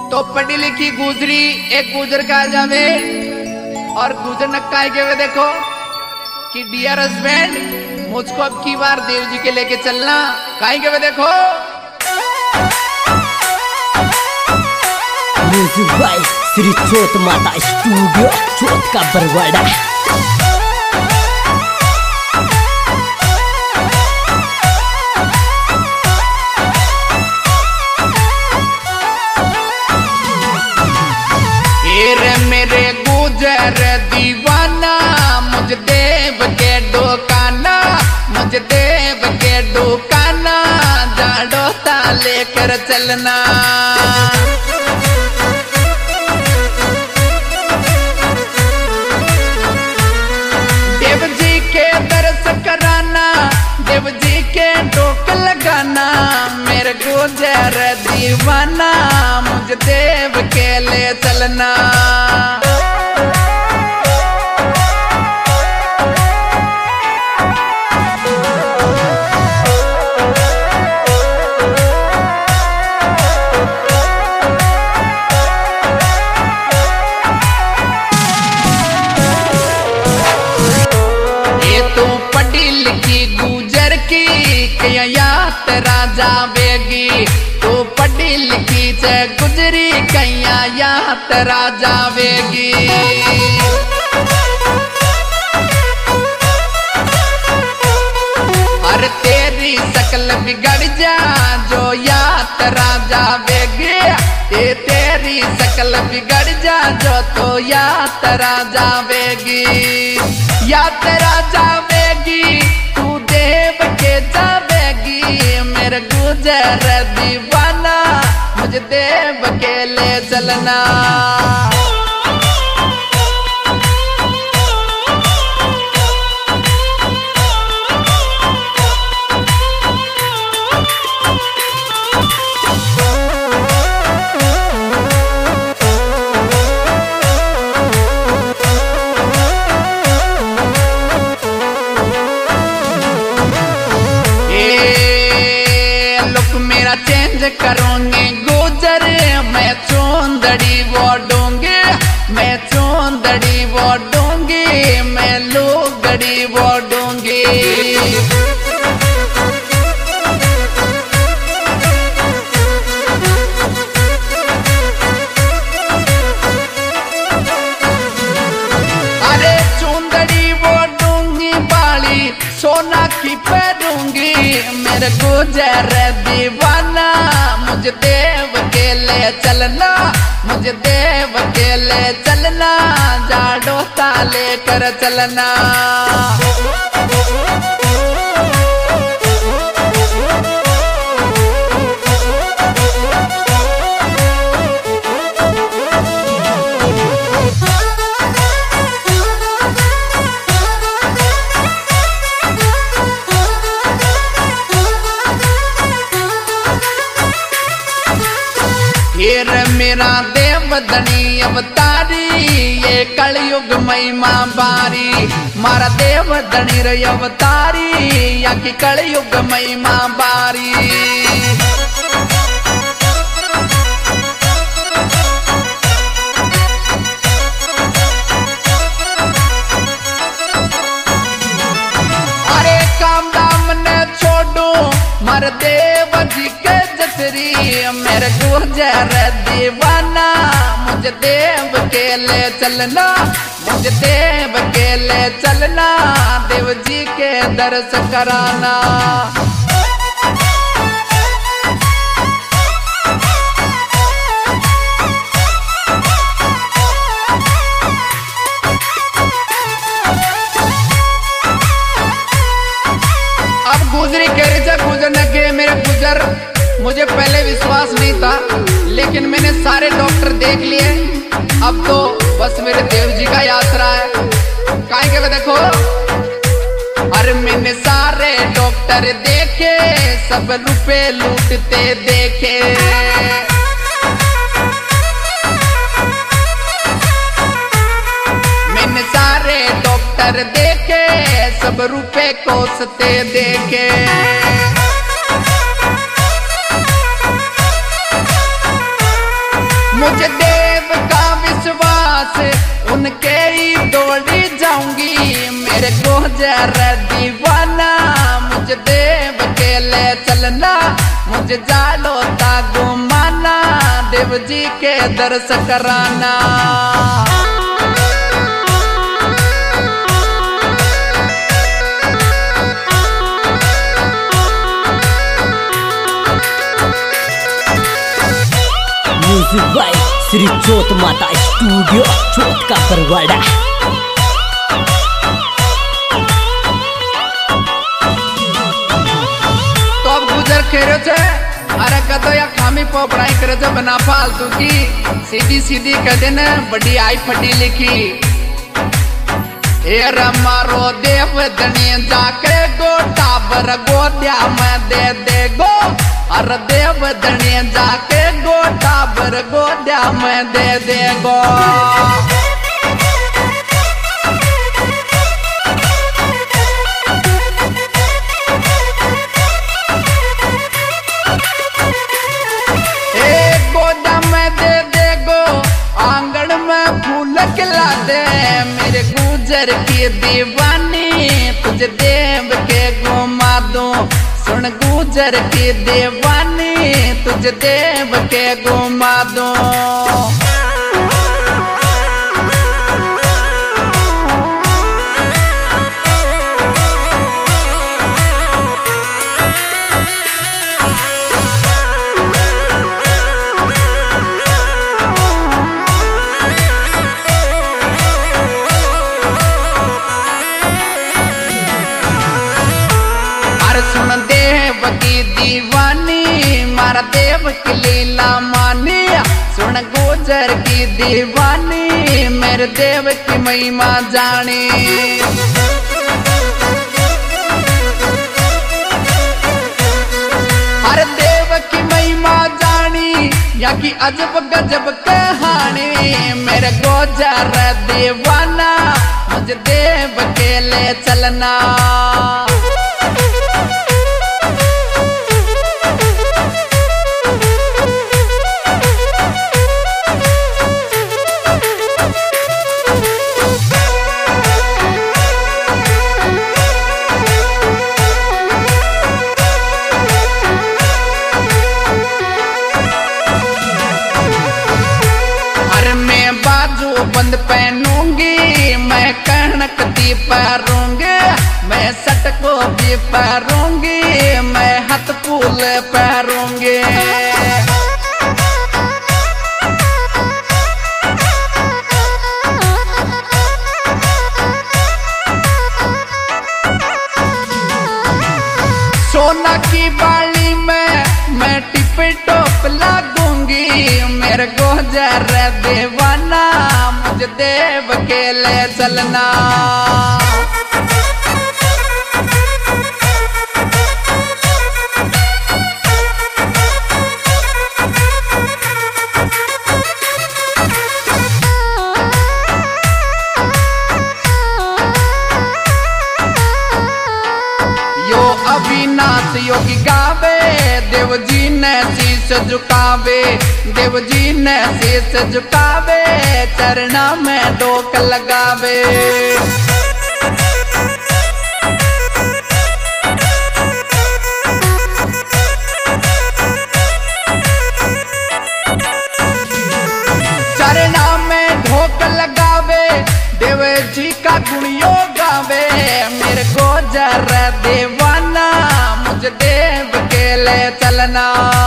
तो पढ़ी लिखी गुजरी एक गुजर का जावे और गुजर नक्का के वे देखो कि डियर हस्बैंड मुझको अब की बार देव जी के लेके चलना काहे के वे देखो म्यूजिक बाय श्री चोट माता स्टूडियो चोट का बरवाड़ा। मेरे गुजर दीवाना मुझ देव के डोकाना मुझ देव के डोकाना जाड़ोता लेकर चलना देव जी के दर्श कराना देव जी के डोक लगाना मेरे गुजर दीवाना मुझ देव के ले चलना। गुजर की यात्रा जावेगी तो पढ़ी लिखी से गुजरी कैया यात्रा जावेगी। और तेरी शकल बिगड़ जा जो यात्रा जावेगी ये तेरी शकल बिगड़ जा जो तो यात्रा जावेगी यात्रा जावेगी तू देव के जावेगी मेरे गुजर दीवाना मुझे देव के ले चलना। चेंज करूंगी गुजर मैं चोंदड़ी वोडूंगी मैं चोंदड़ी वोडूंगी मैं लुगड़ी वोडूंगी। अरे चोंदड़ी वोडूंगी बाली सोना की पहनूंगी मेरे गुजर दीवाना मुझे देव के ले चलना मुझे देव के ले चलना जाड़ोता लेकर चलना। मेरा देव धनी अवतारी ये कलयुग महिमा बारी मारा देव धनी रे अवतारी या की कलयुग महिमा बारी। अरे काम दाम ने छोड़ो मार देव जी के जसरी मेरे गुजर दीवाना मुझे देव के ले चलना मुझे देव के ले चलना देव जी के दर्श कराना। अब गुजरी कह रही गुजरने के मेरे गुजर मुझे पहले विश्वास नहीं था लेकिन मैंने सारे डॉक्टर देख लिए अब तो बस मेरे देव जी का यात्रा है काहे के देखो। अरे मैंने सारे डॉक्टर देखे सब रुपए लूटते देखे मैंने सारे डॉक्टर देखे सब रुपए कोसते देखे। मुझे देव का विश्वास उनके ही दौड़ी जाऊंगी। मेरे गुजर दीवाना मुझे देव के ले चलना, मुझे जालो ता घुमाना, देव जी के दर्श कराना। म्यूजिक बाय श्री चोत माता स्टूडियो चोत का बरवाड़ा। तो अब गुजर खेरो छे, अरे कतो या खामी पोपड़ाई करे जो बना फालतू की, सीधी सीधी कदे न बड़ी आई फटी लिखी। ए रमारो देव दने जाके गोटा बर गोद्या में दे दे गो, अरे देव दने जाके गोटा बर गोद्या में दे दे गो। खिला दे मेरे गुजर की दीवानी, तुझे देव के घुमा दूं। सुन गुजर की दीवानी, तुझे देव के घुमा दूं। सुन देव की दीवानी, मारा देव की लीला मानी। सुन गुजर की दीवानी, मेरे देव की महिमा जानी। हर देव की महिमा जानी, या की अजब गजब कहानी। मेरे गुजर दीवाना, मुझे देव के ले चलना। बंद पहनूंगी मैं कनक दी पहरूंगी, मैं सट को भी पहरूंगी, मैं हाथ फूल पहरूंगी। सोना की बाली में मैं टिप टॉप लागूंगी। मेरे गुजर दीवाना, मुझे देव के ले चलना। यो अविनाश योगी गावे, देव जी ने शीश झुकावे, देव जी ने शीश झुकावे, चरणा में डोक लगावे। चरणा में ढोक लगावे, देव जी का गुणियों गावे। मेरे गुजर दीवाना, मुझे देव के ले चलना।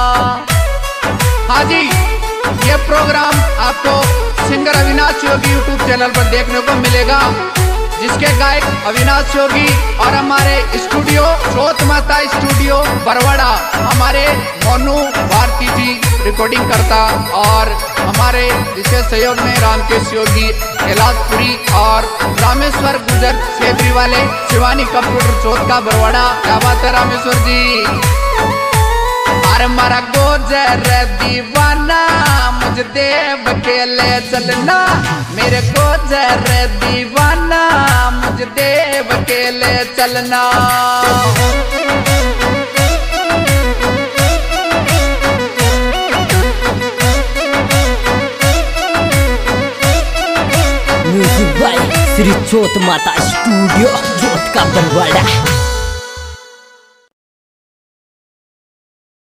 हाँ जी, ये प्रोग्राम आपको singer Avinash Yogi YouTube channel पर देखने को मिलेगा, जिसके गायक अविनाश योगी और हमारे स्टूडियो चोत माता स्टूडियो बरवाड़ा हमारे मोनू भारती जी रिकॉर्डिंग करता, और हमारे विशेष सहयोग में रामकेश योगी कैलाशपुरी और रामेश्वर गुजर सेबरी वाले शिवानी कंप्यूटर चौथ का बरवाड़ा। क्या बात है रामेश्वर जी। अरे मारा गुजर दीवाना, मुझे देव के ले चलना। मेरे गुजर दीवाना, मुझे देव के ले चलना। म्यूजिक बाय श्री चोत माता स्टूडियो चोट का बरवाड़ा।